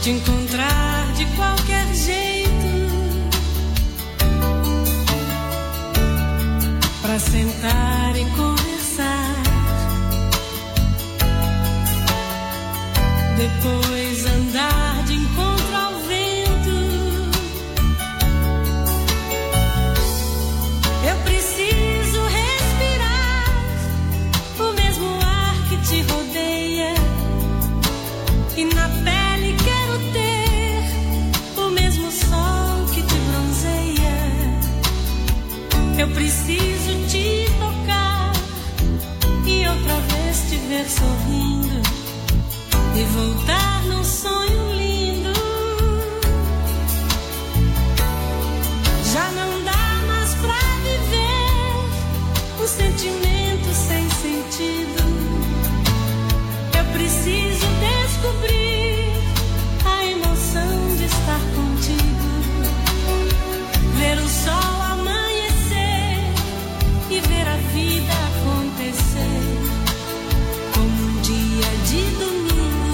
te encontrar de qualquer jeito, pra sentar e conversar, depois andar de encontro ao vento. Eu preciso respirar o mesmo ar que te rodeia, e na pele quero ter o mesmo sol que te bronzeia. Eu preciso te tocar e outra vez te ver sorrindo e voltar num sonho lindo. Já não dá mais pra viver um sentimento sem sentido. Eu preciso descobrir a emoção de estar contigo, ver o sol amanhecer e ver a vida acontecer como um dia de domingo.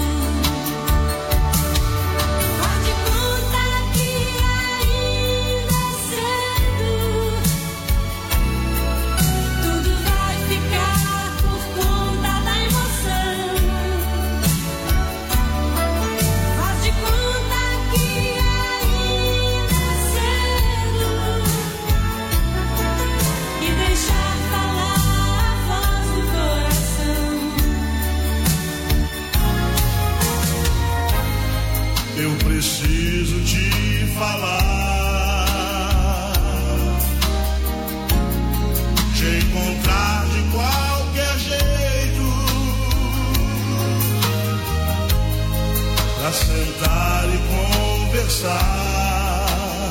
Eu preciso te falar, te encontrar de qualquer jeito, pra sentar e conversar,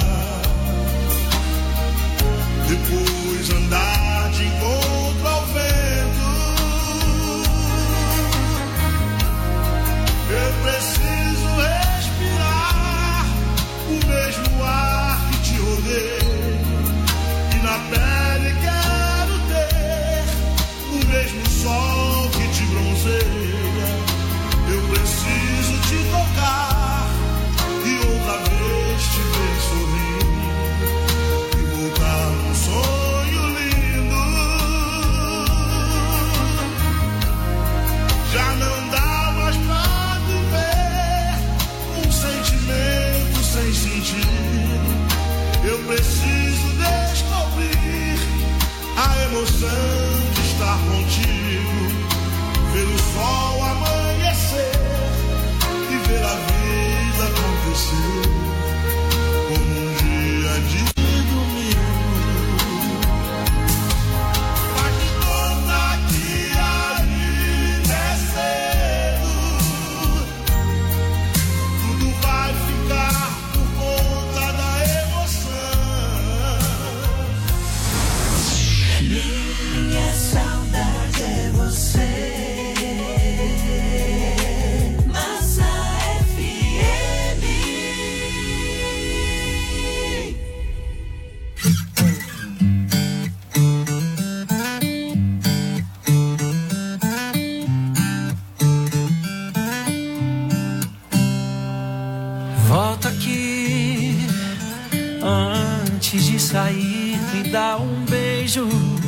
depois andar de encontro ao vento. Eu preciso respirar o mesmo ar que te rodeia, e na pele quero ter o mesmo sol que te bronzeia. Eu preciso te tocar e outra vez te ver sorrir e voltar num sonho lindo. Já não dá mais pra viver um sentimento sem sentido. Eu preciso descobrir a emoção de estar contigo, ver o sol amanhecer e ver a vida acontecer como um dia de domingo. Faz de conta que ainda é cedo, tudo vai ficar por conta da emoção. Minha saudade é você. Massa FM. Volta aqui antes de sair, me dá um beijo.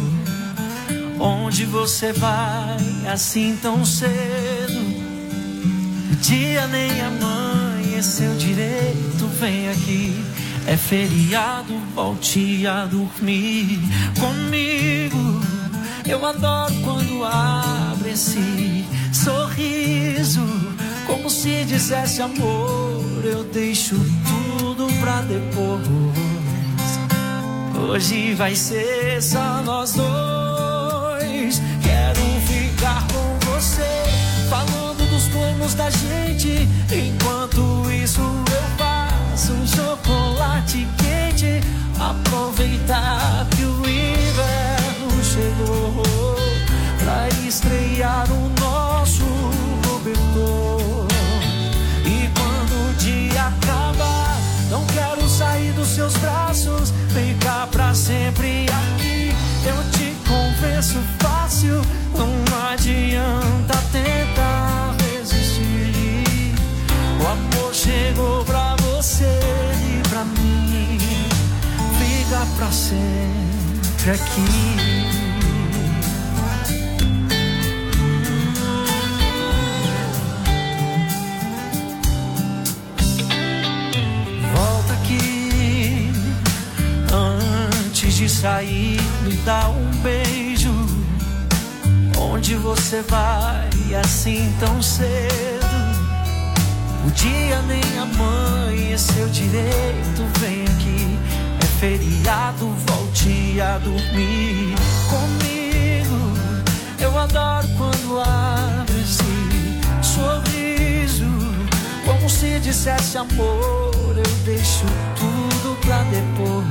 Onde você vai assim tão cedo? Dia nem amanheceu direito, vem aqui. É feriado, volte a dormir comigo. Eu adoro quando abre esse sorriso, como se dissesse amor, eu deixo tudo pra depois. Hoje vai ser só nós dois. Quero ficar com você, falando dos planos da gente. Enquanto isso eu faço um chocolate quente, aproveitar que o inverno chegou pra estrear o nosso cobertor. E quando o dia acabar, não quero sair dos seus braços, ficar pra sempre aqui. Eu te convenço fácil, não adianta tentar resistir. O amor chega ficar pra sempre aqui. Volta aqui, antes de sair, me dá um beijo. Onde você vai assim tão cedo? O dia nem amanheceu direito, vem aqui. É feriado, volte a dormir comigo. Eu adoro quando abre esse sorriso, como se dissesse amor, eu deixo tudo pra depois.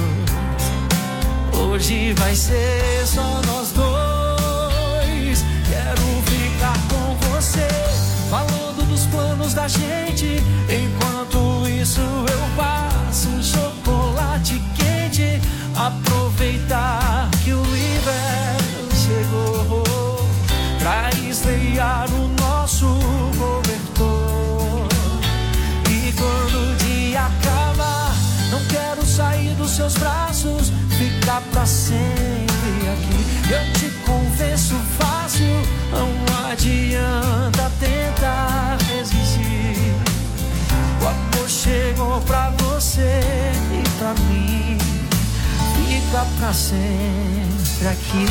Hoje vai ser só nós dois. Quero ficar com você, falando dos planos da gente. Enquanto isso eu passo um chocolate quente. Aproveitar que o inverno chegou pra estrear o nosso cobertor. E quando o dia acabar, não quero sair dos seus braços, ficar pra sempre aqui. Eu te convenço fácil, não adianta tentar resistir. O amor chegou pra você e pra mim, fica pra sempre aqui.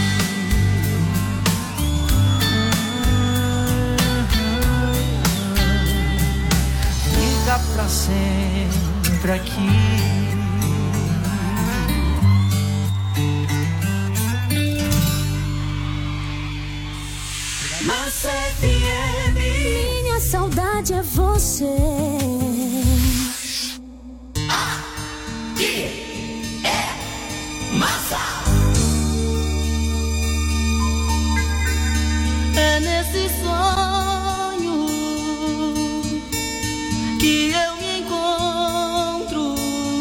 Fica pra sempre aqui. Massa FM. Minha saudade é você. Aqui é Massa. É nesse sonho que eu me encontro.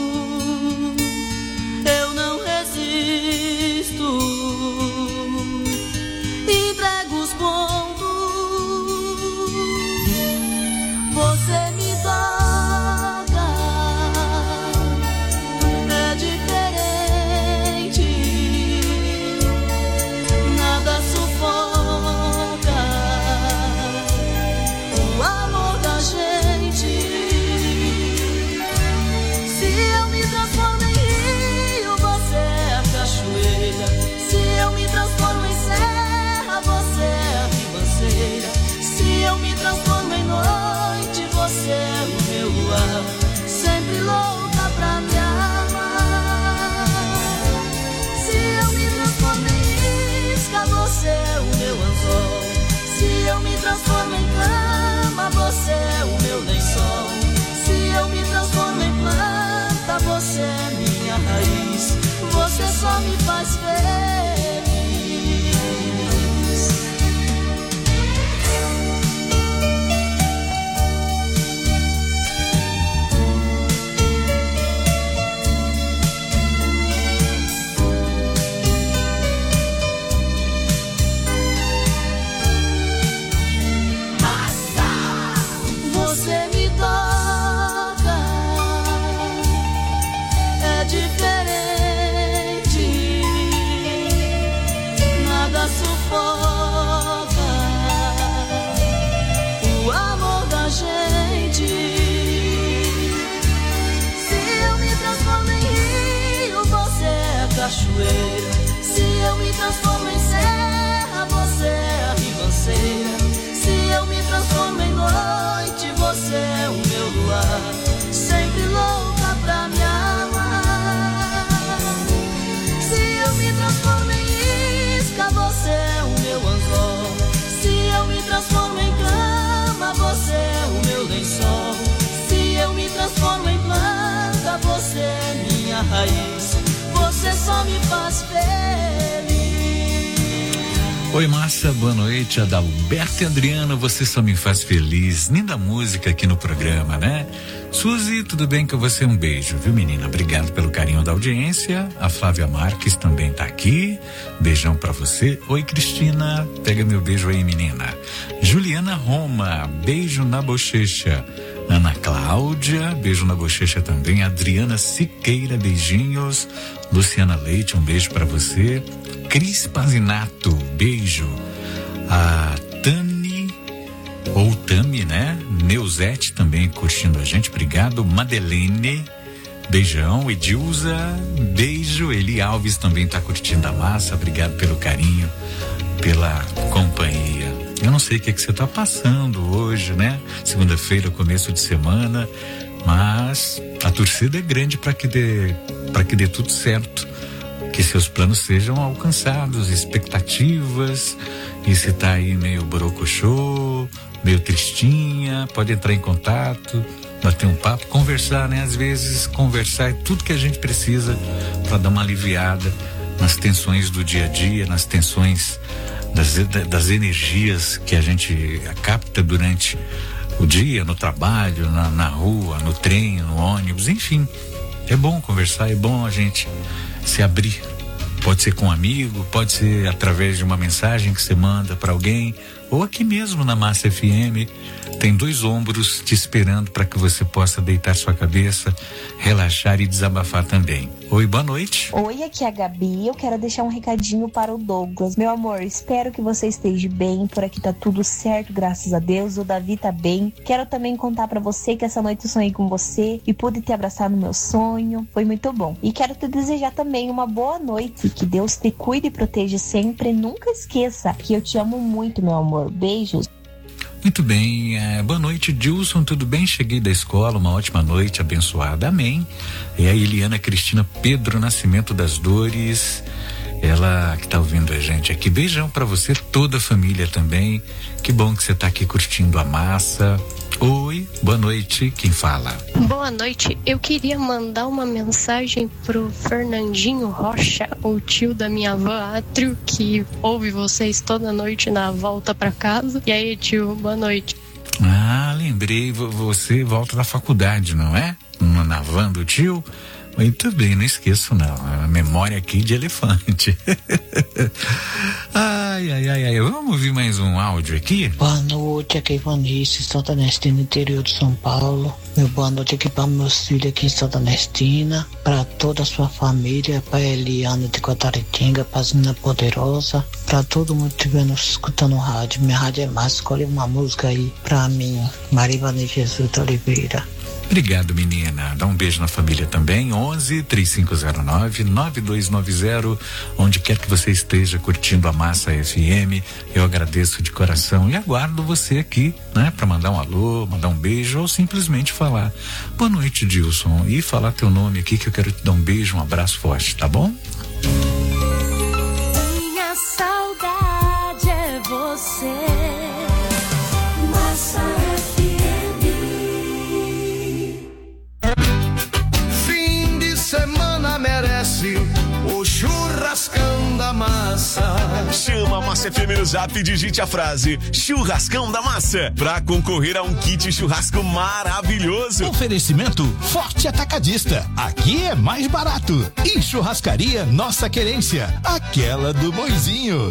Eu não resisto. Entrego os pontos. Você me toca. É diferente. Nada sufoca o amor da gente. Se eu me transformo em rio, você é a cachoeira. Se eu me transformo em serra, você é a ribanceira. Se eu me transformo em noite, você é o meu luar. Sempre louca pra me amar. Se eu me transformo em isca, você é o meu anzol. Se eu me transformo em cama, você é o meu lençol. Se eu me transformo em planta, você é minha raiz. Você só me faz feliz. Você me toca. É diferente. Nada sufoca o amor da gente. Se eu me transformo em rio, você é a cachoeira. Se eu me transformo em serra, você é a ribanceira. Se eu me transformo em noite, você é o meu luar. Sempre louca pra me amar. Se eu me transformo em isca, você é o meu anzol. Se eu me transformo em cama, você é o meu lençol. Se eu me transformo em planta, você é minha raiz. Você só me faz feliz. Oi, Márcia, boa noite. Adalberto e Adriana, você só me faz feliz. Linda música aqui no programa, né? Suzy, tudo bem com você? Um beijo, viu, menina? Obrigado pelo carinho da audiência. A Flávia Marques também tá aqui. Beijão pra você. Oi, Cristina, pega meu beijo aí, menina. Juliana Roma, beijo na bochecha. Ana Cláudia, beijo na bochecha também. Adriana Siqueira, beijinhos. Luciana Leite, um beijo pra você. Cris Pazinato, beijo. A Tami, ou Tami, né? Neuzete também curtindo a gente, obrigado. Madeleine, beijão. Edilza, beijo. Eli Alves também tá curtindo a massa, obrigado pelo carinho, pela companhia. Eu não sei o que você tá passando hoje, né? Segunda-feira, começo de semana, mas a torcida é grande para que dê tudo certo. Que seus planos sejam alcançados, expectativas. E se tá aí meio borocochô, meio tristinha, pode entrar em contato, bater um papo, conversar, né? Às vezes conversar é tudo que a gente precisa para dar uma aliviada nas tensões do dia a dia, nas tensões das energias que a gente capta durante o dia, no trabalho, na rua, no trem, no ônibus, enfim. É bom conversar, é bom a gente se abrir. Pode ser com um amigo, pode ser através de uma mensagem que você manda para alguém, ou aqui mesmo na Massa FM. Tem 2 ombros te esperando para que você possa deitar sua cabeça, relaxar e desabafar também. Oi, boa noite. Oi, aqui é a Gabi. Eu quero deixar um recadinho para o Douglas. Meu amor, espero que você esteja bem. Por aqui tá tudo certo, graças a Deus. O Davi tá bem. Quero também contar para você que essa noite eu sonhei com você e pude te abraçar no meu sonho. Foi muito bom. E quero te desejar também uma boa noite. Que Deus te cuide e proteja sempre. Nunca esqueça que eu te amo muito, meu amor. Beijos. Muito bem, boa noite, Dilson, tudo bem? Cheguei da escola, uma ótima noite, abençoada, amém. E a Eliana Cristina Pedro Nascimento das Dores, ela que tá ouvindo a gente aqui, beijão pra você, toda a família também, que bom que você tá aqui curtindo a massa. Oi, boa noite, quem fala? Boa noite, eu queria mandar uma mensagem pro Fernandinho Rocha, o tio da minha avó Átrio, que ouve vocês toda noite na volta pra casa. E aí, tio, boa noite. Ah, lembrei, você volta da faculdade, não é? Na van do tio? Muito bem, não esqueço não, a memória aqui de elefante. Ai, vamos ouvir mais um áudio aqui? Boa noite, aqui é Ivanice, Santa Ernestina, interior de São Paulo. Meu boa noite aqui para meus filhos aqui em Santa Ernestina, para toda a sua família, para Eliana de Cotaritinga, para Zina Poderosa, para todo mundo que estiver escutando o rádio. Minha rádio é massa, escolhe uma música aí para mim, Marivane Jesus de Oliveira. Obrigado, menina. Dá um beijo na família também. 11-3509-9290. Onde quer que você esteja curtindo a Massa FM, eu agradeço de coração e aguardo você aqui, né? Para mandar um alô, mandar um beijo ou simplesmente falar boa noite, Dilson, e falar teu nome aqui que eu quero te dar um beijo, um abraço forte, tá bom? Minha saudade é você. Massa semana merece o churrascão da massa. Chama a Massa FM no Zap e digite a frase churrascão da massa pra concorrer a um kit churrasco maravilhoso. Oferecimento Forte Atacadista. Aqui é mais barato. E Churrascaria Nossa Querência, aquela do Moizinho.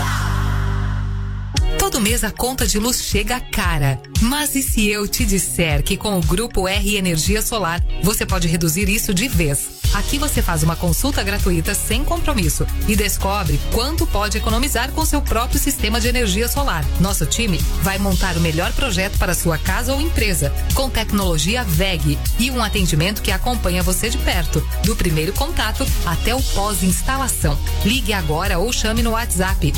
Todo mês a conta de luz chega cara. Mas e se eu te disser que com o Grupo R Energia Solar você pode reduzir isso de vez? Aqui você faz uma consulta gratuita sem compromisso e descobre quanto pode economizar com seu próprio sistema de energia solar. Nosso time vai montar o melhor projeto para sua casa ou empresa, com tecnologia WEG e um atendimento que acompanha você de perto, do primeiro contato até o pós-instalação. Ligue agora ou chame no WhatsApp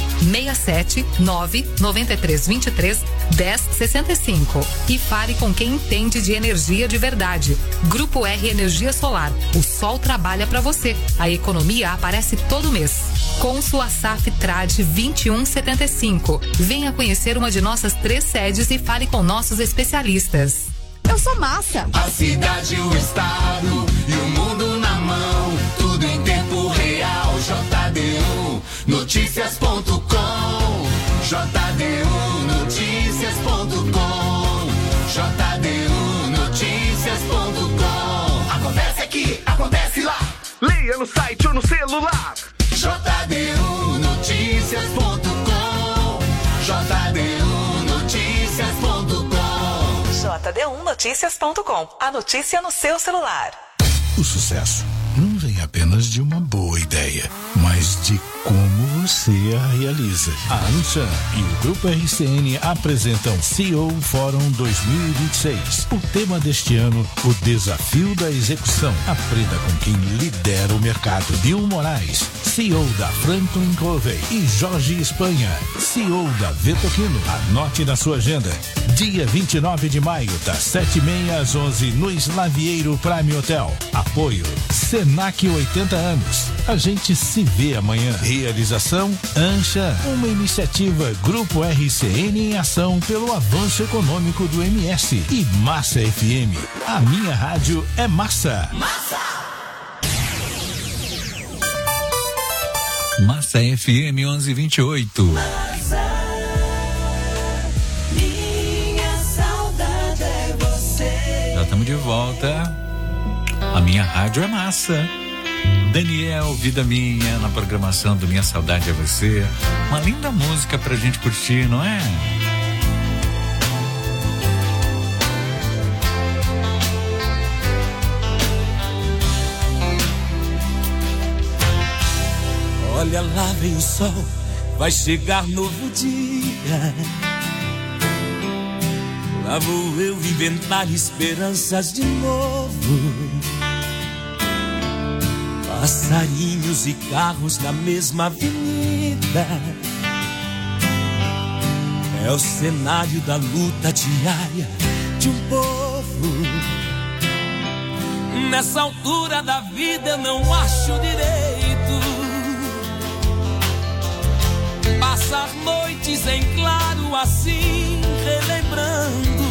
679-9323-1065 e fale com quem entende de energia de verdade. Grupo R Energia Solar. O sol trabalha para você. A economia aparece todo mês. Com sua SAF Trade 2175. Venha conhecer uma de nossas 3 sedes e fale com nossos especialistas. Eu sou Massa. A cidade, o estado e o mundo na mão. Tudo em tempo real. JD1 Notícias.com JDUnoticias.com. JDUnoticias.com. Acontece aqui, acontece lá. Leia no site ou no celular. JDUnoticias.com. JDUnoticias.com. JDUnoticias.com. A notícia no seu celular. O sucesso não vem apenas de uma boa ideia, mas de como você a realiza. A Anshan e o Grupo RCN apresentam CEO Fórum 2026. O tema deste ano, o desafio da execução. Aprenda com quem lidera o mercado. Bill Moraes, CEO da Franklin Covey, e Jorge Espanha, CEO da Vetoquino. Anote na sua agenda. Dia 29 de maio, das 7h30 às 11 no Slavieiro Prime Hotel. Apoio Senac 80 anos. A gente se vê amanhã. Realização Anshan, uma iniciativa Grupo RCN em ação pelo avanço econômico do MS. E Massa FM. A minha rádio é massa. Massa! Massa FM 1128. Massa, minha saudade é você. Já estamos de volta. A minha rádio é massa. Daniel, Vida Minha, na programação do Minha Saudade é Você. Uma linda música pra gente curtir, não é? Olha lá vem o sol, vai chegar novo dia. Lá vou eu inventar esperanças de novo. Passarinhos e carros na mesma avenida. É o cenário da luta diária de um povo. Nessa altura da vida eu não acho direito passar noites em claro assim, relembrando.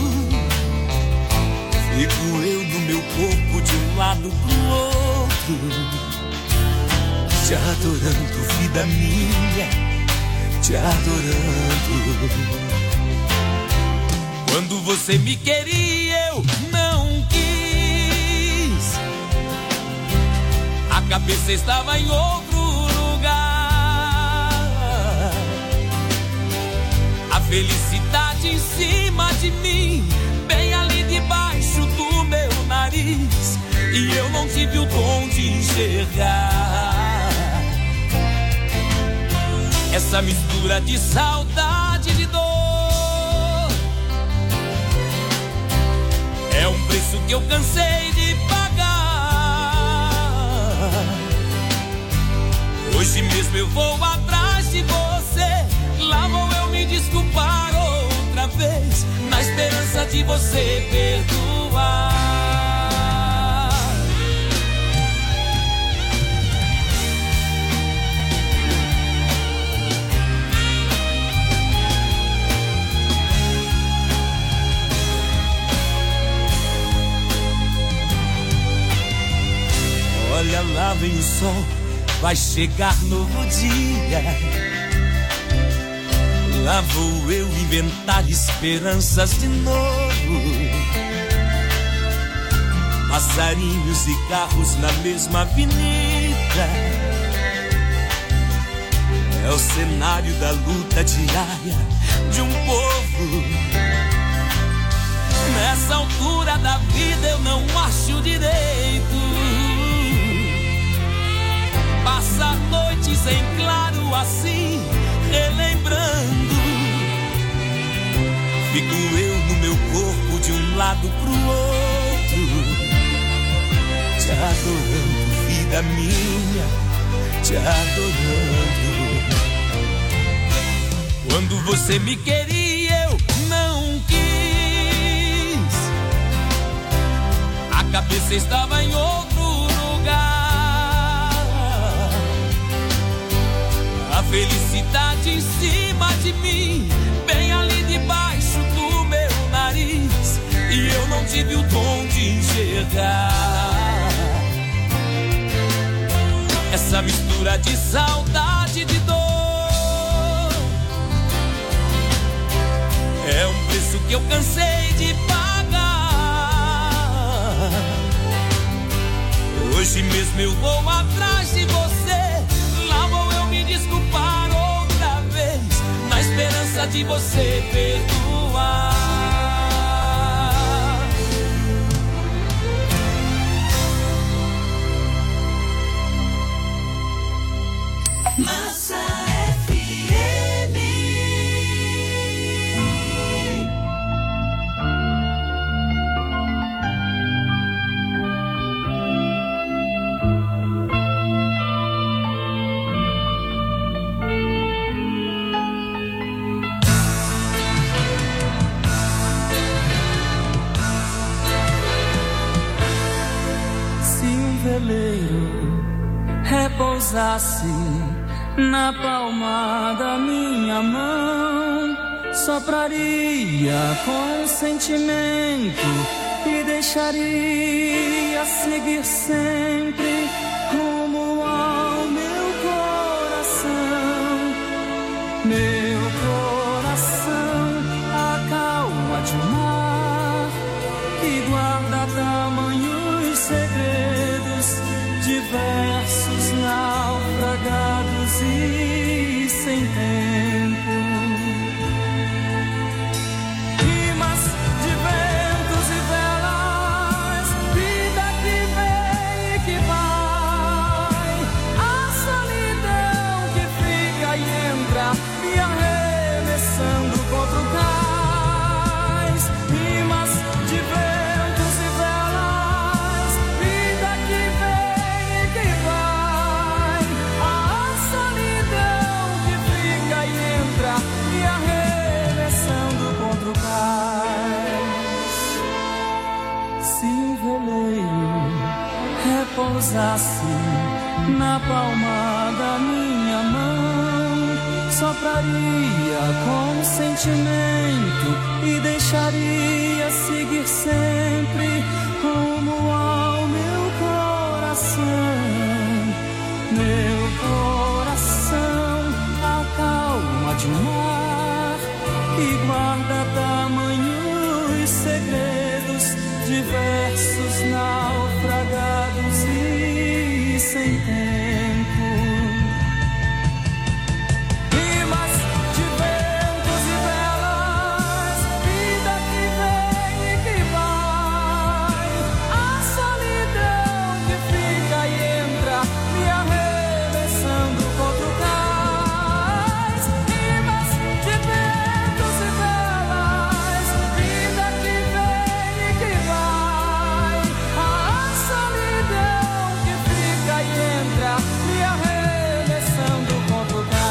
Fico eu no meu corpo de um lado pro outro, te adorando, vida minha, te adorando. Quando você me queria, eu não quis. A cabeça estava em outro lugar. A felicidade em cima de mim, bem ali debaixo do meu nariz. E eu não tive o dom de enxergar essa mistura de saudade e de dor. É um preço que eu cansei de pagar. Hoje mesmo eu vou atrás de você. Lá vou eu me desculpar outra vez, na esperança de você perdoar. Olha lá vem o sol, vai chegar novo dia. Lá vou eu inventar esperanças de novo. Passarinhos e carros na mesma avenida. É o cenário da luta diária de um povo. Nessa altura da vida eu não acho direito passar noites em claro assim, relembrando. Fico eu no meu corpo de um lado pro outro, te adorando, vida minha, te adorando. Quando você me queria, eu não quis. A cabeça estava em outro lugar. A felicidade em cima de mim, bem ali debaixo do meu nariz. E eu não tive o dom de enxergar essa mistura de saudade e de dor. É um preço que eu cansei de pagar. Hoje mesmo eu vou atrás de você. Lá vou eu me desculpar outra vez, na esperança de você perdoar. Massa FM. Se um veleiro repousasse na palma da minha mão, sopraria com sentimento e deixaria seguir sempre rumo ao meu coração. Meu coração, a calma de um mar que guarda tamanhos segredos, diversos naufragados e sem tempo. Rimas de ventos e velas, vida que vem e que vai, a solidão que fica e entra me arremessando contra o cais. Rimas de ventos e velas, vida que vem e que vai, a solidão que fica e entra me arremessando contra o cais. Se um veleiro repousasse na palma da minha mão, sopraria com sentimento e deixaria seguir sempre rumo ao meu coração. Meu coração, a calma de um mar que guarda tamanhos segredos, diversos naufragados e sem tempo. Rimas de ventos e velas, vida que vem e que vai, a solidão que fica e entra me arremessando contra o cais. Rimas de ventos e velas, vida que vem e que vai, a solidão que fica e entra me arremessando contra o cais.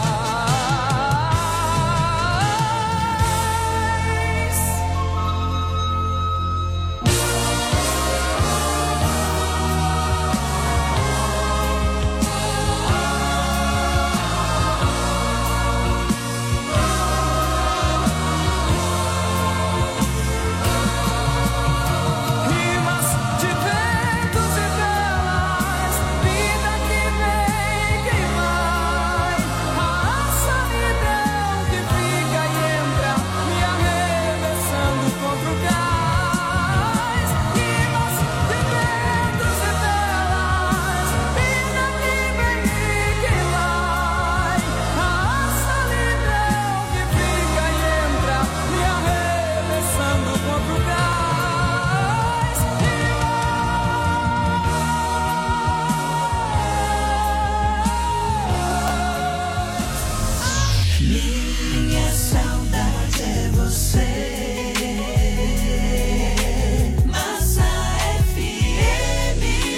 Rimas de ventos e velas, vida que vem e que vai, a solidão que fica e entra me arremessando contra o cais. Rimas de ventos e velas, vida que vem e que vai, a solidão que fica e entra me arremessando contra o cais. Minha saudade é você. Massa FM.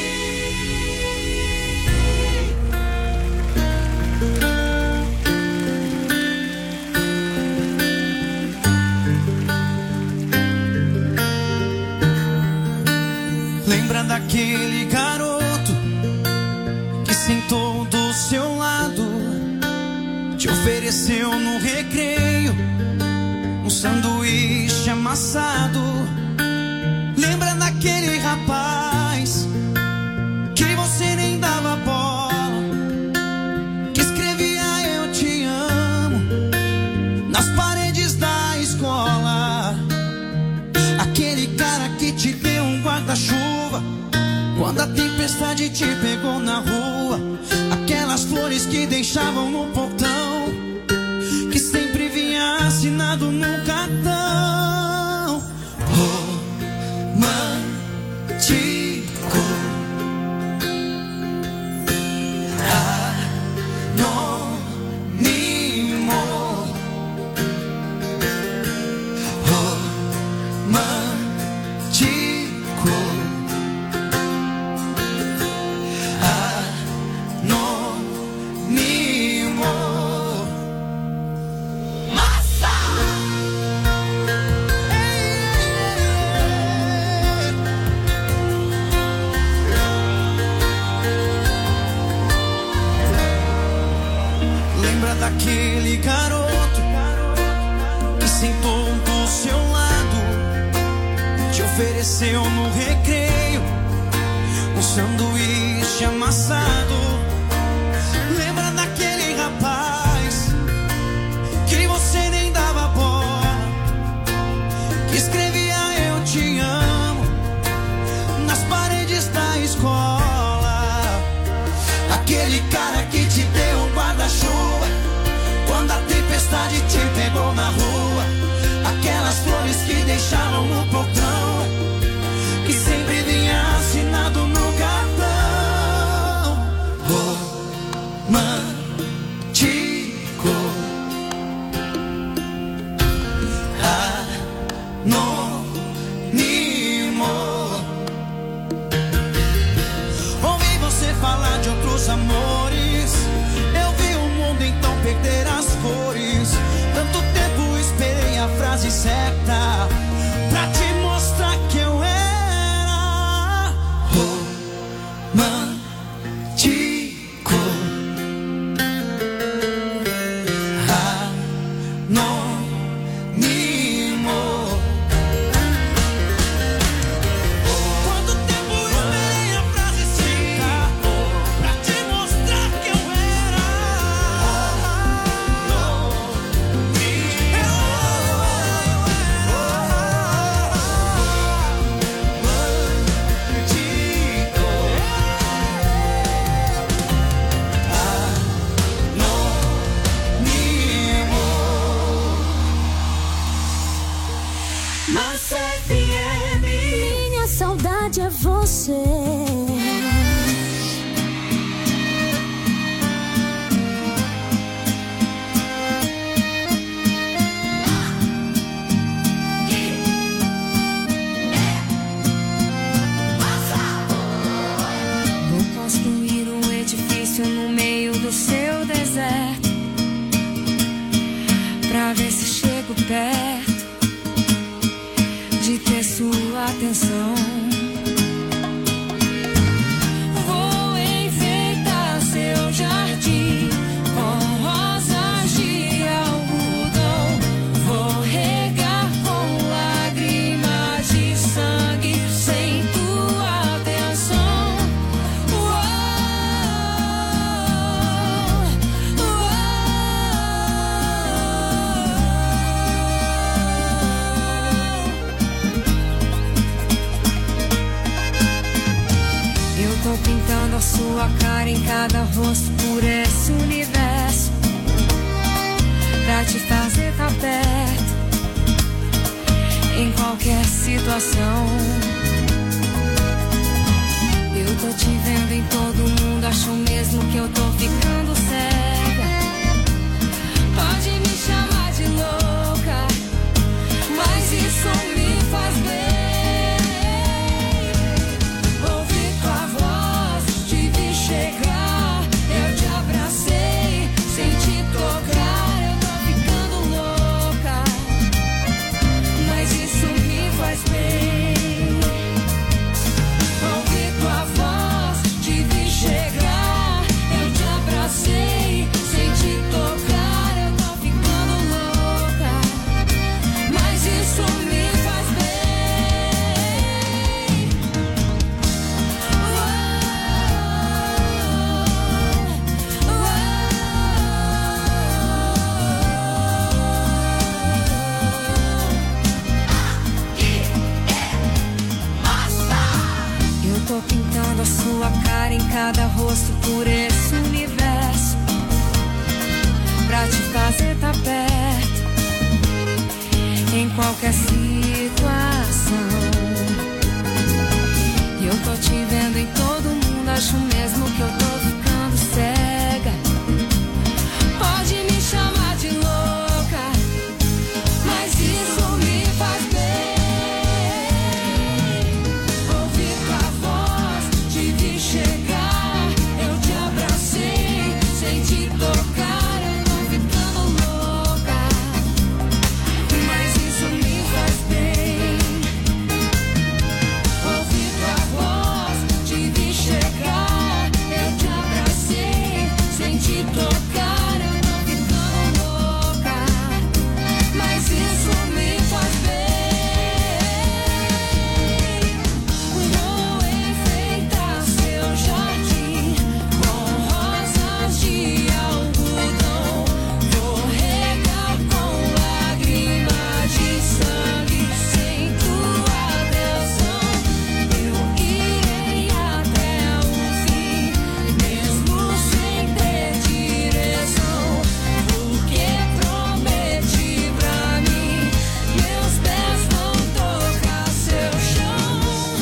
Lembra daquele garoto que sentou do seu lado, te ofereceu no recreio um sanduíche amassado? Lembra daquele rapaz que você nem dava bola, que escrevia eu te amo nas paredes da escola? tempestade te pegou na rua, aquelas flores que deixavam no portão, que sempre vinha assinado no cartão. Romântico, anônimo, romântico, anônimo. Massa! Lembra daquele garoto que sentou do seu lado, te ofereceu no recreio um sanduíche amassado? Lembra daquele rapaz que você nem dava bola, que escrevia eu te amo nas paredes da escola? Aquele cara que te deu um guarda-chuva quando a tempestade te pegou na rua, aquelas flores que deixavam no portão, que sempre vinha assinado no cartão. Romântico, anônimo. Ouvi você falar de outros amores, eu vi o mundo então perder as cores. Tanto tempo esperei a frase certa pra te mostrar que eu era romântico, anônimo. Quanto tempo esperei a frase certa pra te mostrar que eu era Massa FM. Minha saudade é você. Vou construir um edifício no meio do seu deserto, pra ver se chego perto de ter sua atenção. Vou enfeitar seu jardim com rosas de algodão. Vou regar com lágrimas de sangue sem tua atenção. Eu tô pintando a sua cara em cada rosto por esse universo, pra te fazer tá perto em qualquer situação. Eu tô te vendo em todo mundo, acho mesmo que eu tô ficando cega. Pode me chamar de louca, mas isso me faz bem. Ouvi tua voz, te vi chegar, eu te abracei sem te tocar. Eu tô ficando louca, mas isso me faz bem. Ouvi tua voz, te vi chegar, eu te abracei sem te tocar. Eu tô ficando louca, mas isso me faz bem. Eu tô pintando a Vendo sua cara em cada rosto por esse universo, pra te fazer tá perto em qualquer situação. E eu tô te vendo em todo mundo, acho mesmo que eu tô ficando cega. Pode me chamar de louca, mas isso me faz bem. Ouvir tua voz, te vi chegar, eu te abracei, sem te tocar, eu tô ficando louca, mas isso me faz bem. Ouvir tua voz, te vi chegar, eu te abracei, sem te tocar, eu tô ficando louca, mas isso me faz bem. Vou enfeitar seu jardim com rosas de algodão, vou regar com lágrimas de sangue, sem tua atenção. Eu irei até o fim, mesmo sem ter direção, porque prometi pra mim, meus pés vão tocar seu chão.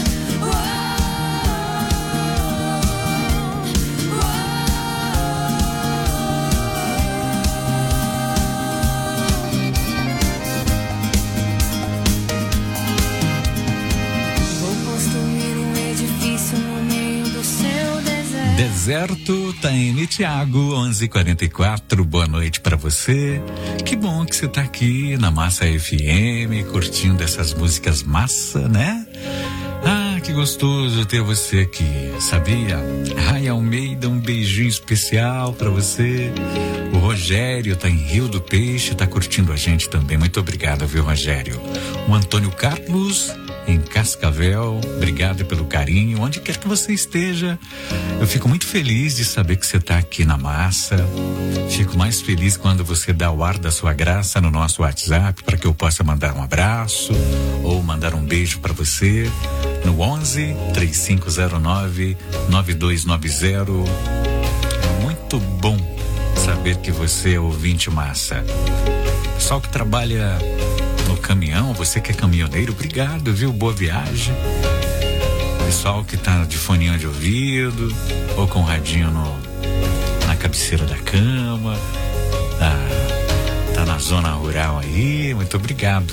Vou construir um edifício no meio do seu deserto. Deserto, Taine Thiago, 11:44. Boa noite pra você. Que bom que você tá aqui na Massa FM, curtindo essas músicas massa, né? Ah, que gostoso ter você aqui, sabia? Rai Almeida, um beijinho especial pra você. O Rogério tá em Rio do Peixe, tá curtindo a gente também. Muito obrigado, viu, Rogério? O Antônio Carlos em Cascavel, obrigado pelo carinho, onde quer que você esteja. Eu fico muito feliz de saber que você está aqui na Massa. Fico mais feliz quando você dá o ar da sua graça no nosso WhatsApp para que eu possa mandar um abraço ou mandar um beijo para você no 11 3509 9290. É muito bom saber que você é ouvinte Massa. Pessoal que trabalha no caminhão, você que é caminhoneiro, obrigado, viu? Boa viagem. Pessoal que tá de foninho de ouvido ou com radinho na cabeceira da cama, tá na zona rural aí, muito obrigado.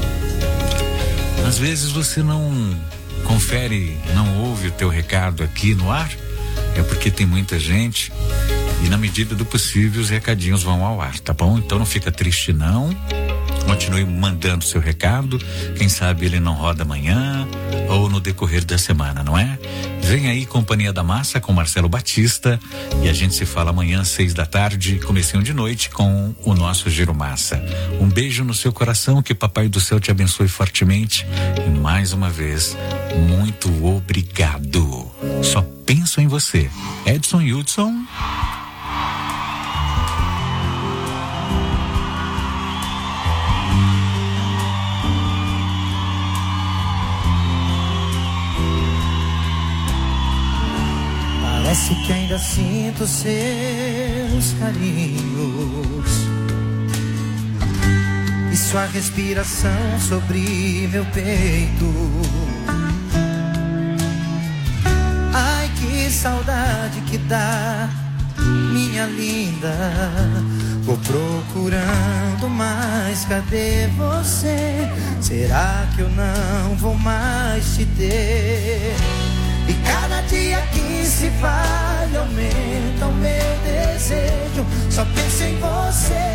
Às vezes você não confere, não ouve o teu recado aqui no ar, é porque tem muita gente e na medida do possível os recadinhos vão ao ar, tá bom? Então não fica triste não. Continue mandando seu recado, quem sabe ele não roda amanhã ou no decorrer da semana, não é? Vem aí Companhia da Massa com Marcelo Batista e a gente se fala amanhã 18h, comecinho de noite com o nosso Giro Massa. Um beijo no seu coração, que Papai do Céu te abençoe fortemente e mais uma vez, muito obrigado. Só penso em você. Edson Hudson. Parece que ainda sinto seus carinhos e sua respiração sobre meu peito. Ai, que saudade que dá, minha linda. Vou procurando, mas cadê você? Será que eu não vou mais te ter? E cada dia que se vai aumenta o meu desejo. Só penso em você.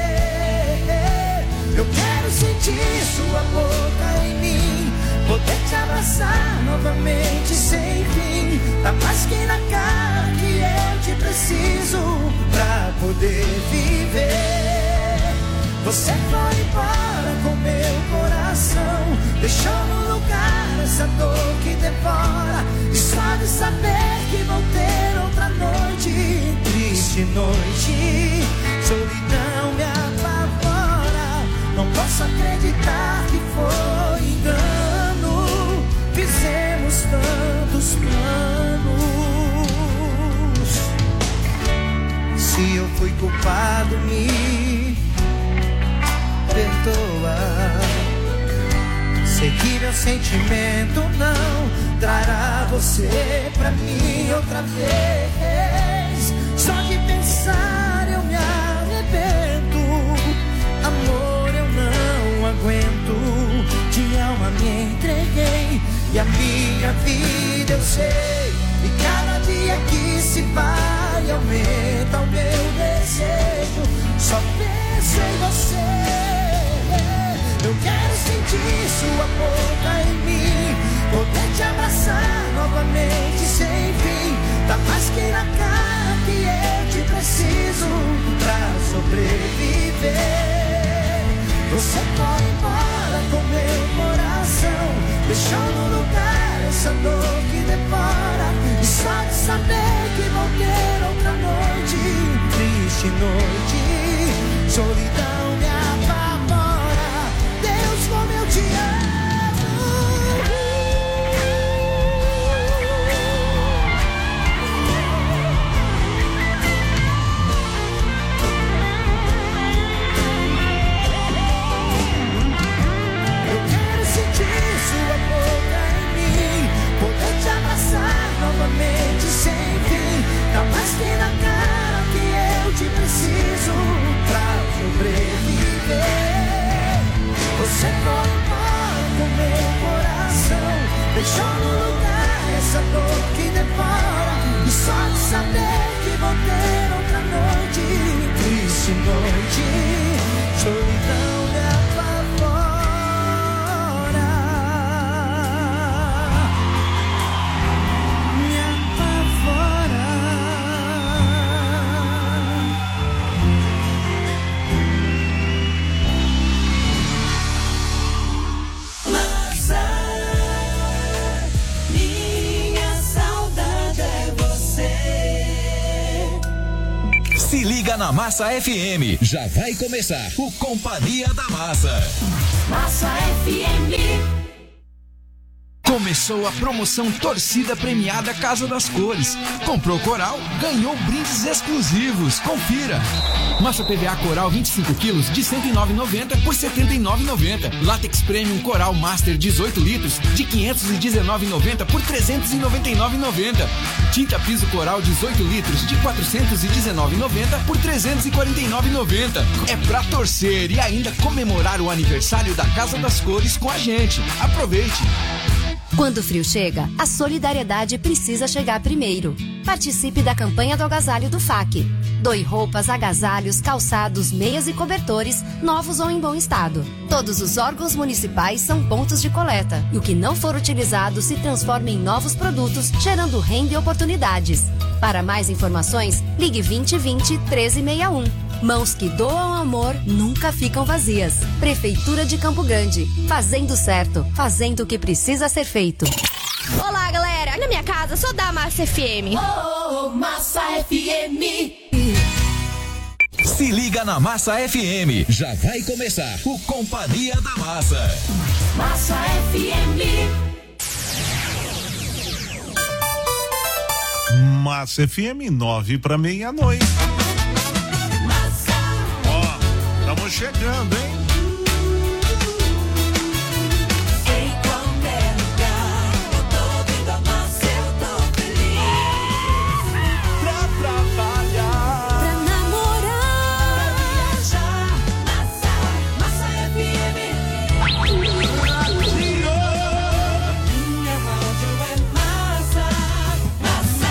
Eu quero sentir sua boca em mim, poder te abraçar novamente sem fim. Tá mais que na cara que eu te preciso pra poder viver. Você foi embora com meu coração, deixou no lugar essa dor que devora. E só de saber que vou ter outra noite, triste noite, solidão me apavora. Não posso acreditar que foi engano, fizemos tantos planos. fui culpado, me perdoa. Sei que meu sentimento não trará você pra mim outra vez. Só de pensar eu me arrependo. Amor, eu não aguento. De alma me entreguei e a minha vida eu sei. E cada dia que se vai aumenta o meu desejo. Só penso em você. Eu quero sentir sua boca em mim, poder te abraçar novamente sem fim. Tá mais que na cara que eu te preciso pra sobreviver. Você foi embora com meu coração, deixou no lugar essa dor que devora. E só de saber que vou ter outra noite, triste noite, solidão me apavora. Deus, como eu te amo. Eu quero sentir sua boca em mim, poder te abraçar novamente sem fim. Tá mais que na cara que eu te preciso pra sobreviver. Você foi embora com meu coração, deixou no lugar essa dor que devora. E só de saber que vou ter outra noite, triste noite, solidão me apavora. Me apavora. Se liga na Massa FM, já vai começar o Companhia da Massa. Massa FM. Começou a promoção Torcida Premiada Casa das Cores. Comprou Coral, ganhou brindes exclusivos. Confira. Massa PVA Coral 25 quilos de R$ 109,90 por R$ 79,90. Látex Premium Coral Master 18 litros de R$ 519,90 por R$ 399,90. Tinta Piso Coral 18 litros de R$ 419,90 por R$ 349,90. É pra torcer e ainda comemorar o aniversário da Casa das Cores com a gente. Aproveite! Quando o frio chega, a solidariedade precisa chegar primeiro. Participe da campanha do agasalho do FAC. Doe roupas, agasalhos, calçados, meias e cobertores, novos ou em bom estado. Todos os órgãos municipais são pontos de coleta. E o que não for utilizado se transforma em novos produtos, gerando renda e oportunidades. Para mais informações, ligue 2020 1361. Mãos que doam amor nunca ficam vazias. Prefeitura de Campo Grande. Fazendo certo, fazendo o que precisa ser feito. Olá, galera. Na minha casa, sou da Massa FM. Oh, Massa FM. Se liga na Massa FM, já vai começar o Companhia da Massa. Massa FM. Massa FM, 9 para meia-noite. Ó, estamos chegando, hein? Em qualquer lugar, eu tô ouvindo a Massa, eu tô feliz. Pra trabalhar, pra namorar, pra viajar. Massa FM. Minha rádio é Massa. Massa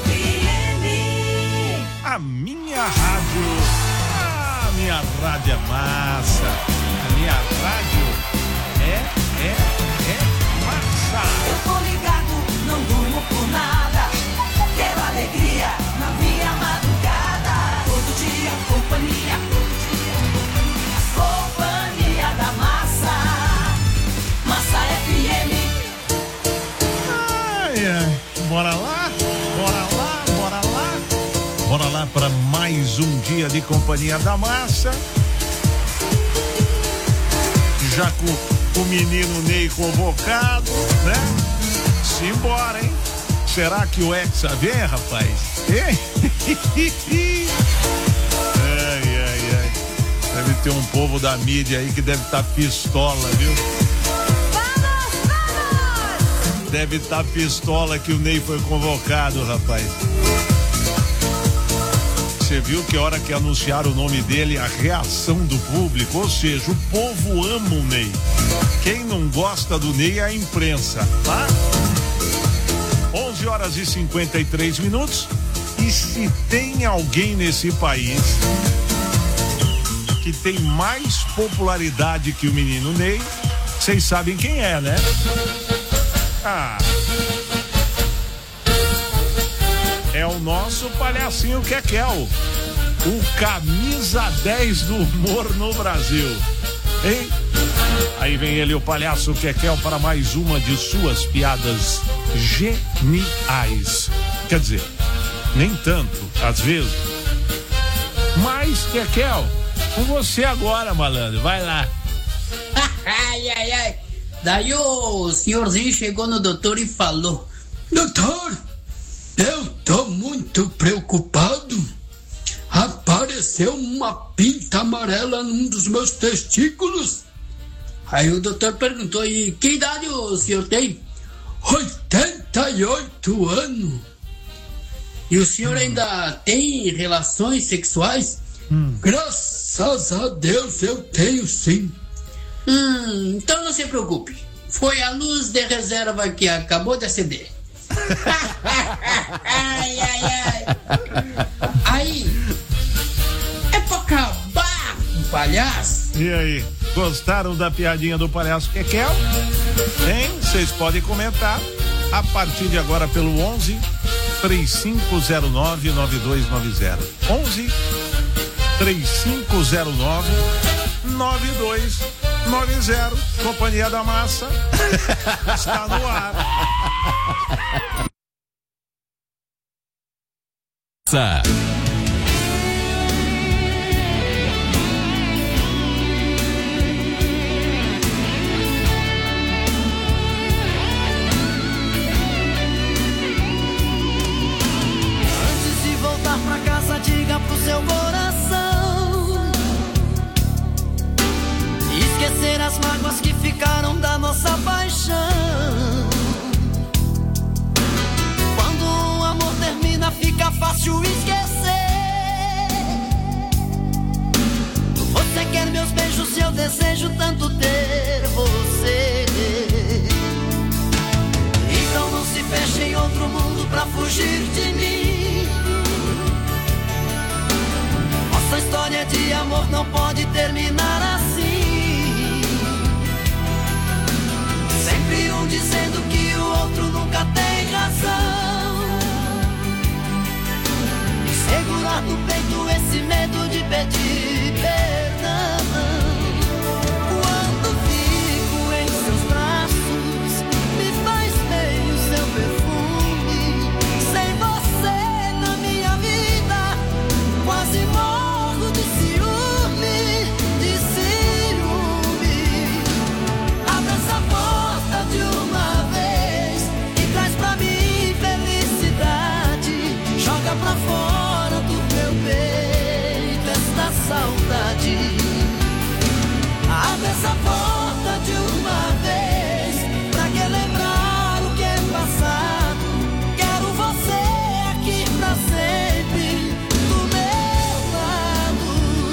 FM. A minha rádio. Minha rádio é massa. A minha rádio é massa. Eu tô ligado, não durmo por nada. Quero alegria na minha madrugada. Todo dia, companhia. Companhia da Massa. Massa FM. Ai, ai. Bora lá? Bora lá? Bora lá? Bora lá para mais um dia de Companhia da Massa. Já com o menino Ney convocado, né? Simbora, hein? Será que o Hexa vem, rapaz? Hein? Deve ter um povo da mídia aí que deve estar pistola, viu? Deve estar pistola que o Ney foi convocado, rapaz. Você viu que a hora que anunciaram o nome dele, a reação do público, ou seja, o povo ama o Ney. Quem não gosta do Ney é a imprensa, tá? 11h53. E se tem alguém nesse país que tem mais popularidade que o menino Ney, vocês sabem quem é, né? É o nosso palhacinho Kekel, o camisa 10 do humor no Brasil, hein? Aí vem ele, o palhaço Kekel, para mais uma de suas piadas geniais. Quer dizer, nem tanto, às vezes. Mas, Kekel, com você agora, malandro, vai lá. Ai, ai, ai. Daí o senhorzinho chegou no doutor e falou: doutor, eu tô muito preocupado. Apareceu uma pinta amarela num dos meus testículos. Aí o doutor perguntou: e que idade o senhor tem? 88 anos. E o senhor ainda tem relações sexuais? Graças a Deus eu tenho sim. Então não se preocupe. Foi a luz de reserva que acabou de acender. Ai, ai, ai. Aí, é pra acabar com o palhaço. E aí, gostaram da piadinha do palhaço Kekel? Hein? Vocês podem comentar a partir de agora pelo 11 3509 9290. 11 3509 9290. Companhia da Massa está no ar. Antes de voltar pra casa, diga pro seu coração esquecer as mágoas que ficaram da nossa paixão. Quando o amor termina, fica fácil esquecer. Você quer meus beijos, eu desejo tanto ter você. Então não se feche em outro mundo pra fugir de mim. Nossa história de amor não pode terminar assim. Sempre um dizendo que o outro nunca tem razão. E segurar no peito esse medo de pedir perdão. Quando fico em seus braços, me faz bem o seu perfume. Sem você na minha vida, quase morro de ciúme, de ciúme. Abra essa porta de uma vez e traz pra mim felicidade. Joga pra fora do meu peito esta saudade. Abre essa porta de uma vez, pra que lembrar o que é passado. Quero você aqui pra sempre do meu lado.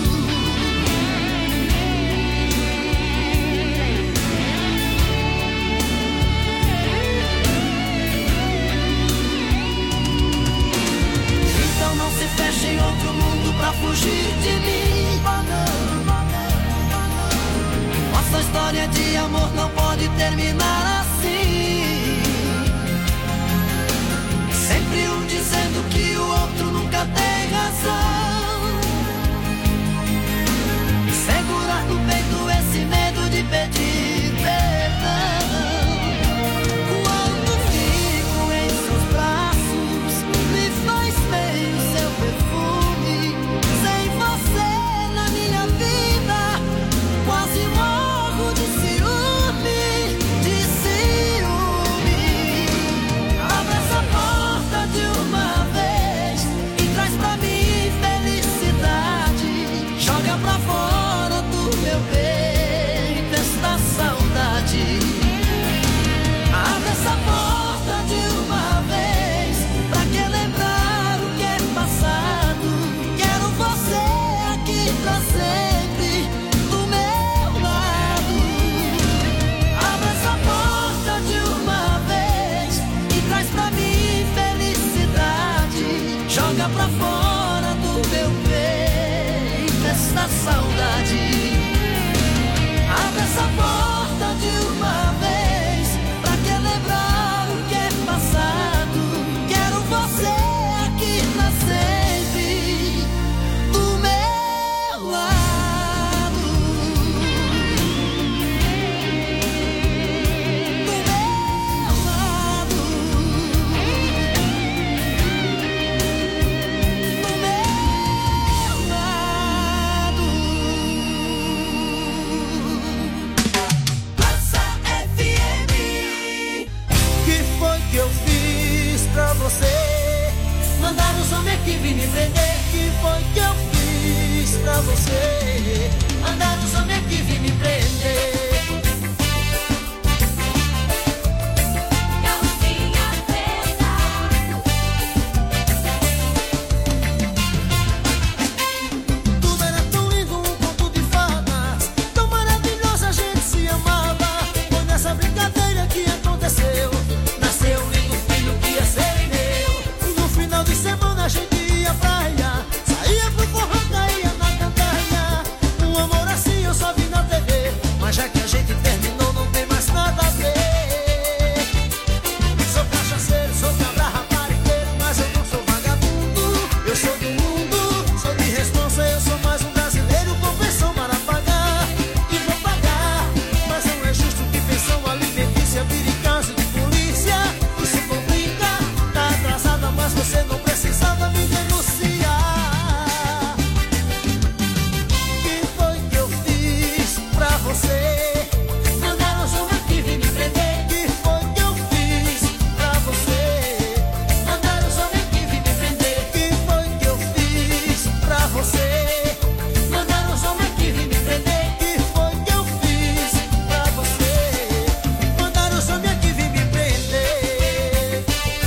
Então não se feche em outro mundo pra fugir de mim. Nossa história de amor não pode terminar assim. Sempre um dizendo que o outro nunca tem razão. E segurar no peito esse medo de pedir perdão. Quando fico em seus braços, me faz bem o seu perfume. Sem você na minha vida, quase morro de ciúme, de pra fora do meu peito esta saudade. Abre essa porta de uma vez, pra que lembrar o que é passado. Quero você aqui pra sempre, do meu lado. Do meu lado. Do meu lado. Massa FM. Que foi que eu fiz pra você? Mandar os homens que vim me prender. Que foi que eu fiz pra você? Mandar os homens que vim me prender. Tudo era tão lindo, um conto de fadas, tão maravilhoso, a gente se amava. Foi nessa brincadeira que aconteceu. Nasceu um lindo filho que ia ser meu. No final de semana a gente ia à praia, saía pro forró, caía na cantanha. Um amor assim eu só vi na TV, mas já que a gente terminou não tem mais nada a ver. Sou cachaceiro, sou cabra raparigueiro, mas eu não sou vagabundo. Eu sou do mundo, sou de responsa, eu sou mais um brasileiro com pensão para pagar. E vou pagar, mas não é justo que pensão alimentícia vire caso de polícia. Isso complica, tá atrasada, mas você não precisava me denunciar. Que foi que eu fiz pra você? Mandaram os homens que vim me prender. Que foi que eu fiz pra você? Mandaram os homens que vim me prender. Que foi que eu fiz pra você? Mandaram os homens que vim me prender. Que foi que eu fiz pra você? Mandaram os homens que vim me prender.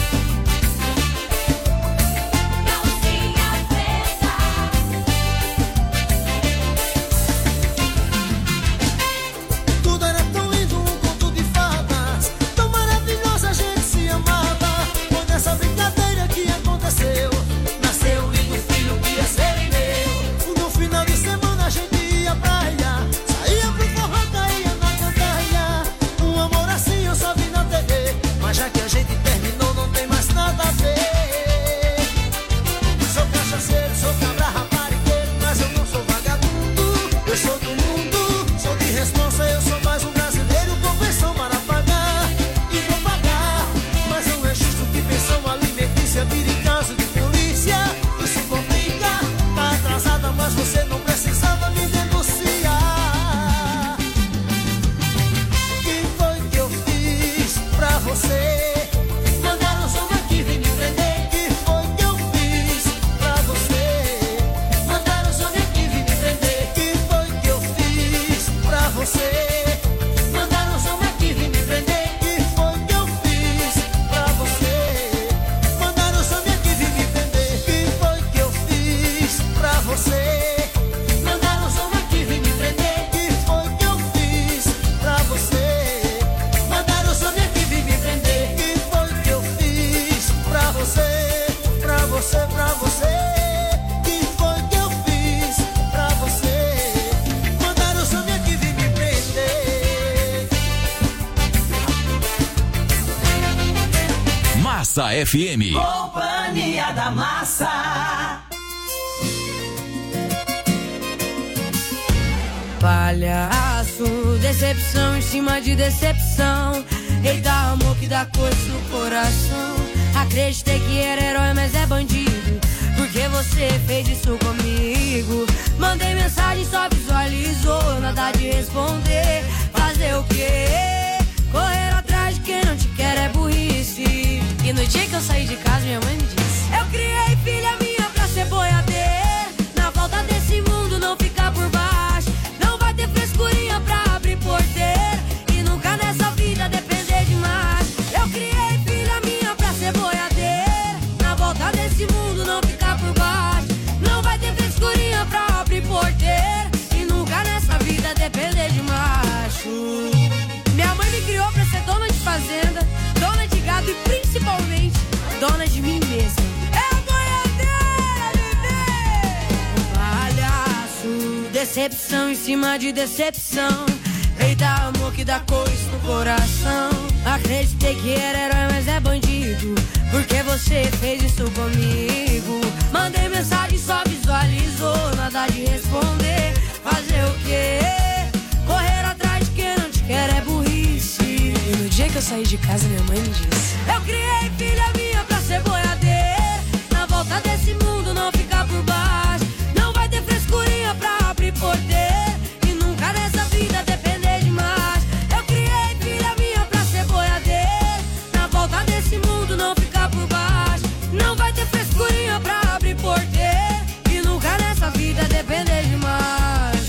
Tudo era tão lindo, um conto de fadas, tão maravilhoso, a gente se amava. Foi nessa brincadeira que aconteceu. Nasceu um lindo filho que ia ser meu. No final de semana a gente ia à praia, saía pro forró, caía na cantanha. Um amor assim eu só vi na TV, mas já que a gente terminou não tem mais nada a ver. Sou cachaceiro, sou cabra raparigueiro, mas eu não sou vagabundo. Eu sou do mundo, sou de responsa, eu sou mais um brasileiro com pensão para pagar. E vou pagar, mas não é justo que pensão alimentícia vire caso de polícia. Isso complica, tá atrasada, mas você não precisava me denunciar. Que foi que eu fiz pra você? Mandaram os homens que vim me prender. Que foi que eu fiz pra você? Mandaram os homens que vim me prender. Que foi que eu fiz pra você? Mandaram os homens que vim me prender. Que foi que eu fiz pra você? Mandaram os homens que vim me prender. Que foi que eu fiz pra você? Mandaram os homens que vim me prender. Que foi que eu fiz pra você? Mandaram os homens que vim me prender. Que foi que eu fiz pra você? Pra você, pra você? Que foi que eu fiz pra você? Mandaram os homens que vim me prender. Massa FM. Companhia da Massa. Palhaço, decepção em cima de decepção. Eita, amor que dá coisa no coração. Acreditei que era herói, mas é bandido. Porque você fez isso comigo. Mandei mensagem, só visualizou. Nada de responder. Fazer o quê? Correr atrás de quem não te quer é burrice. E no dia que eu saí de casa, minha mãe me disse: eu criei filha minha pra ser boiadeira. Na volta desse mundo não ficar por baixo. Não vai ter frescurinha pra abrir porteira. E nunca nessa vida depender demais. Eu criei filha minha pra ser boiadeira. Na volta desse mundo não ficar por baixo. Não vai ter frescurinha pra abrir porteira. E nunca nessa vida depender de macho. Minha mãe me criou pra ser dona de fazenda, dona de gado e principalmente dona de mim mesma. É a boiadeira! decepção em cima de decepção. Eita, amor que dá coisa no coração. Acreditei que era herói, mas é bandido. Porque você fez isso comigo. Mandei mensagem, só visualizou. Nada de responder. Fazer o quê? Correr atrás de quem não te quer é burrice. E no dia que eu saí de casa, minha mãe me disse: eu criei filha minha pra ser boiadeira. Na volta desse mundo não ficar por baixo. Não vai ter frescurinha pra abrir porteira. E nunca nessa vida depender demais. Eu criei filha minha pra ser boiadeira. Na volta desse mundo não ficar por baixo. Não vai ter frescurinha pra abrir porteira. E nunca nessa vida depender de macho.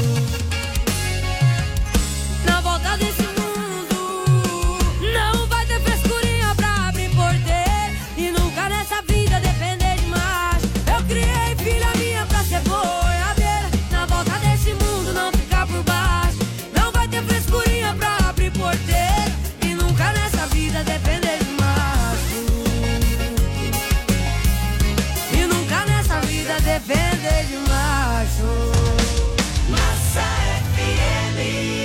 Na volta desse mundo não vai ter frescurinha pra abrir porteira. E nunca nessa vida depender de macho. Eu criei filha minha pra ser boiadeira. Na volta desse mundo não ficar por baixo. Não vai ter frescurinha pra abrir porteira. E nunca nessa vida depender de macho. E nunca nessa vida depender de macho. Massa FM.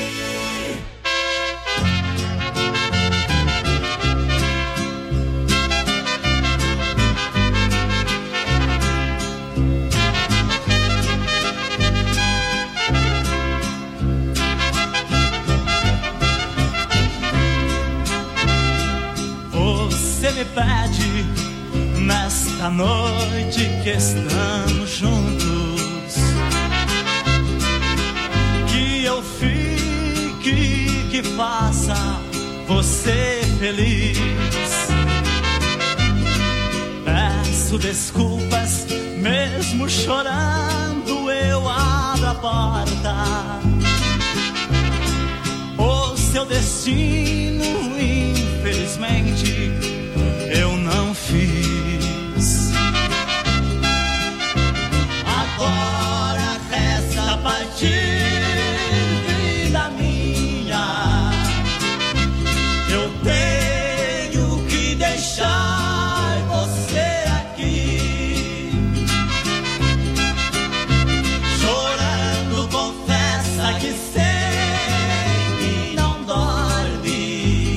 Você me pede nesta noite que estamos juntos, que eu fique, que faça você feliz. Peço desculpas, mesmo chorando eu abro a porta. O seu destino, infelizmente, eu não fiz. Agora resta partir, vida minha. Eu tenho que deixar você aqui. Chorando, confessa que sei que não dorme.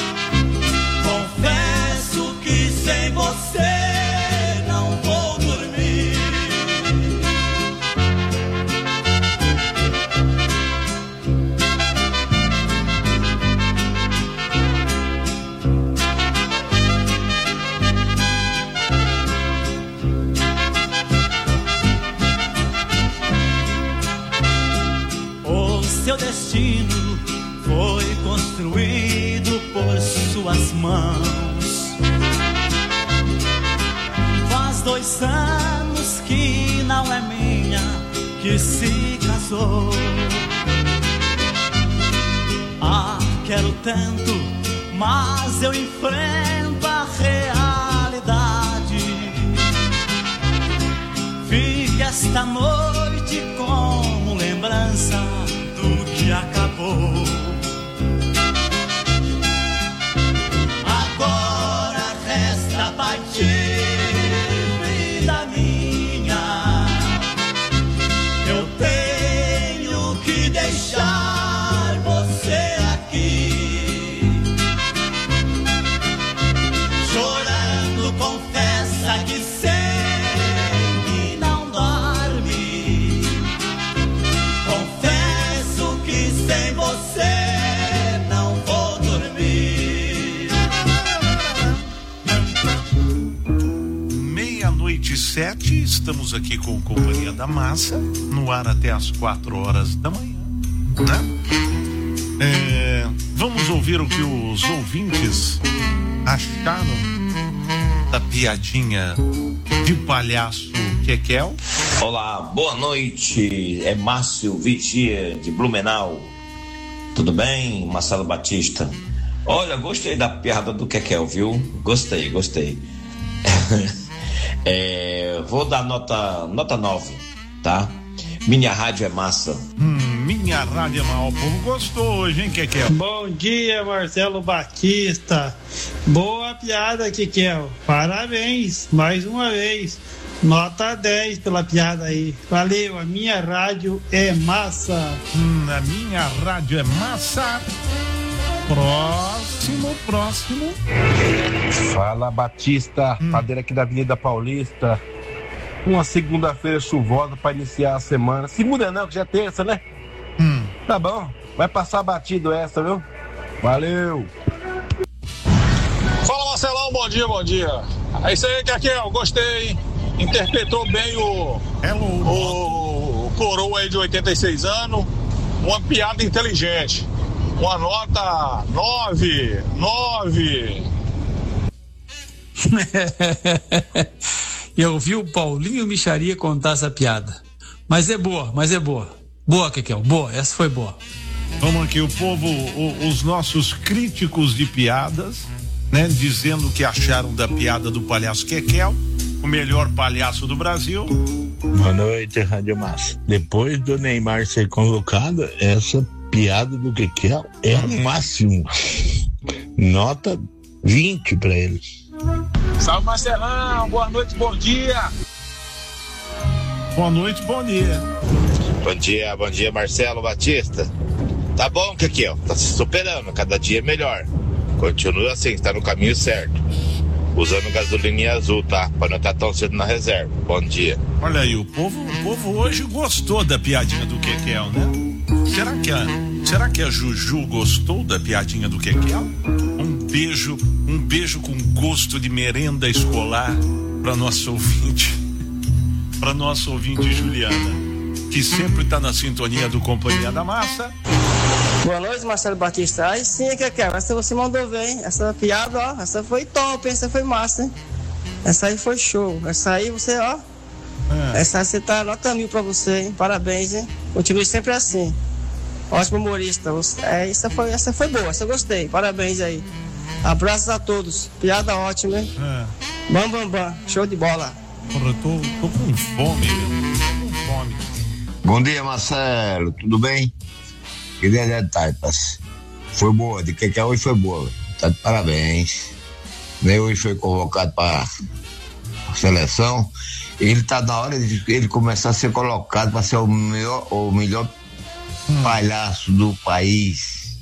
Confesso que sem você não vou dormir. O seu destino foi construído por suas mãos. Faz 2 anos que não é minha, que se casou. Ah, quero tanto, mas eu enfrento a realidade. Fique esta noite como lembrança do que acabou. Agora resta partir, vida minha. Eu tenho que deixar você aqui. Chorando, confessa que sei que não dorme. Confesso que sem você não vou dormir. 6h07, estamos aqui com Companhia da Massa, no ar até às 4 horas da manhã, né? Vamos ouvir o que os ouvintes acharam da piadinha de palhaço Kekel. Olá, boa noite, é Márcio Vigia de Blumenau. Tudo bem, Marcelo Batista? Olha, gostei da piada do Kekel, viu? Gostei. Vou dar nota 9, tá? Minha rádio é massa. Minha rádio é massa. O povo gostou hoje, hein, Kekel? Bom dia, Marcelo Batista. Boa piada, Kekel. Parabéns, mais uma vez. Nota 10 pela piada aí. Valeu, a minha rádio é massa. A minha rádio é massa. Próximo. Fala, Batista, padeira aqui da Avenida Paulista. Uma segunda-feira chuvosa para iniciar a semana. Segunda não, que já é terça, né? Tá bom, vai passar batido essa, viu? Valeu. Fala, Marcelão, bom dia. É isso aí, Kekel, gostei. Interpretou bem o coroa aí de 86 anos. Uma piada inteligente. Uma nota 9. Eu vi o Paulinho Micharia contar essa piada. Mas é boa. Boa, Kekel, boa, essa foi boa. Vamos aqui, o povo, os nossos críticos de piadas, né? Dizendo o que acharam da piada do palhaço Kekel, o melhor palhaço do Brasil. Boa noite, Rádio Massa. Depois do Neymar ser convocado, essa piada do Kekel é o máximo. Nota 20 pra ele. Salve, Marcelão, boa noite, bom dia. Boa noite, bom dia. Bom dia, Marcelo Batista. Tá bom, Kekel, tá se superando, cada dia é melhor. Continua assim, tá no caminho certo. Usando gasolina azul, tá? Pra não estar tão cedo na reserva. Bom dia. Olha aí, o povo hoje gostou da piadinha do Kekel, né? Será que a Juju gostou da piadinha do Kekel? Um beijo com gosto de merenda escolar pra nossa ouvinte Juliana, que sempre tá na sintonia do Companhia da Massa. Boa noite, Marcelo Batista. Aí sim, Kekel, essa você mandou bem. Essa piada, ó, essa foi top, essa foi massa, hein? Essa aí foi show. Essa aí você, ó. Essa aí você tá nota 1000 pra você, hein? Parabéns, hein? Continue sempre assim. Ótimo humorista. Essa foi boa, essa eu gostei. Parabéns aí. Abraços a todos. Piada ótima, hein? Bam. Show de bola. Porra, eu tô com fome, Bom dia, Marcelo. Tudo bem? Que dia de Taipas. Foi boa, de que hoje foi boa. Tá de parabéns. Nem hoje foi convocado para a seleção. Ele tá na hora de ele começar a ser colocado para ser o melhor palhaço do país.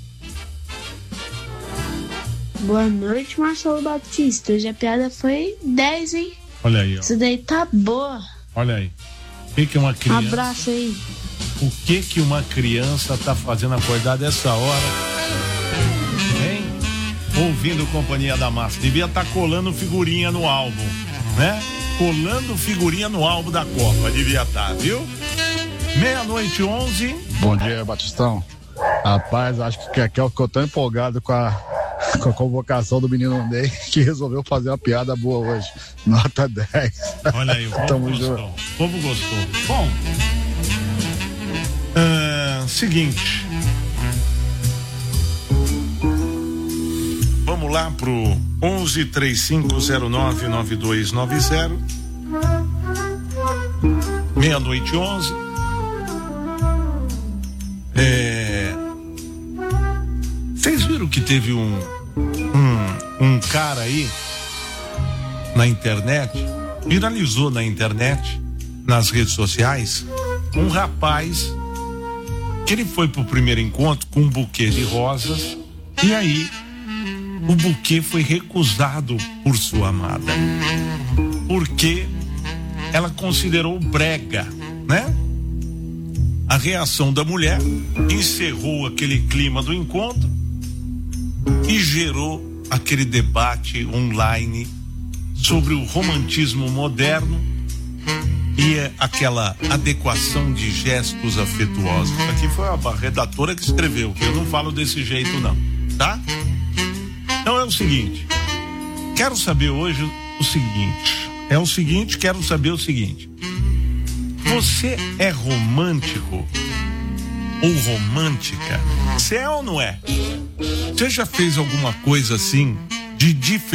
Boa noite, Marcelo Batista. Hoje a piada foi 10, hein? Olha aí, ó. Isso daí tá boa. Olha aí. O que é uma criança? Abraço aí. O que uma criança tá fazendo acordar dessa hora? Hein? Ouvindo Companhia da Massa. Devia estar colando figurinha no álbum, né? Colando figurinha no álbum da Copa. Devia estar, viu? 00:11. Bom dia, Batistão. Rapaz, acho que o Kekel ficou tão empolgado com a convocação do menino Ney que resolveu fazer uma piada boa hoje. Nota 10. Olha aí, o povo gostou. O povo gostou. Bom, seguinte. Vamos lá pro 1135099290. 00:11. Vocês viram que teve um cara aí na internet, viralizou na internet, nas redes sociais, um rapaz que ele foi pro primeiro encontro com um buquê de rosas e aí o buquê foi recusado por sua amada porque ela considerou brega, né? A reação da mulher encerrou aquele clima do encontro e gerou aquele debate online sobre o romantismo moderno e aquela adequação de gestos afetuosos. Aqui foi a redatora que escreveu, que eu não falo desse jeito não, tá? Então é o seguinte, quero saber o seguinte, você é romântico ou romântica? Você é ou não é? Você já fez alguma coisa assim de diferente?